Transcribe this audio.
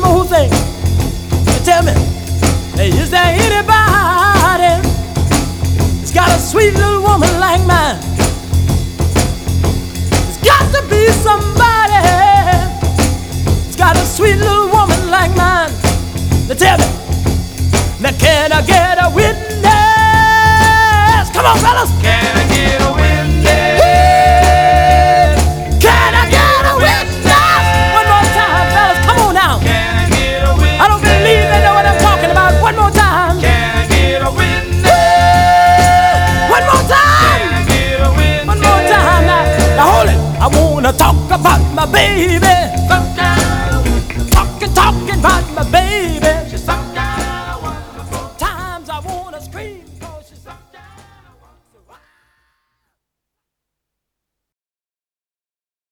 more thing. Tell me, hey, is there anybody that's got a sweet little woman like mine? There's got to be somebody that's got a sweet little woman like mine. Now tell me, now can I get a witness? Come on, fellas. Can I get a witness? Can I get a witness? One more time, fellas. Come on now. Can I get a witness? I don't believe they know what I'm talking about. One more time. Can I get a witness? One more time. Can I get a witness? One more time now. Now hold it. I wanna talk about my baby.